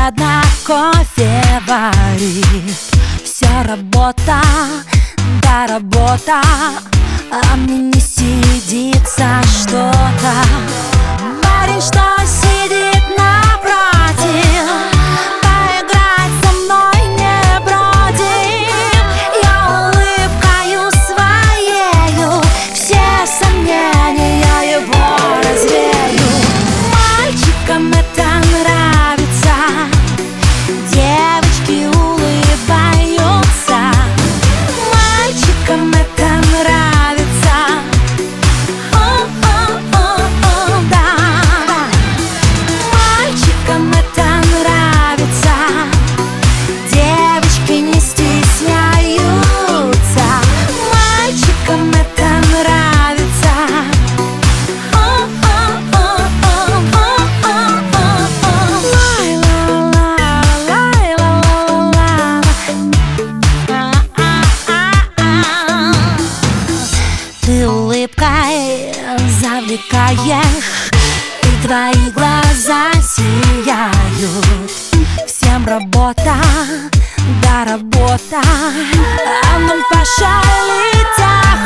жадно кофе варит. Все работа, да работа, а мне не сидится что-то. Парень, что сидит напротив, поиграть со мной не против. Я улыбкою своею все сомнения его развею. Мальчикам это нравится, девочки улыбаются. Мальчикам это нравится, да. Мальчикам это нравится, девочки не стесняются. Мальчикам это нравится, ты улыбкой завлекаешь, и твои глаза сияют. Всем работа, да работа, а ну пошалить.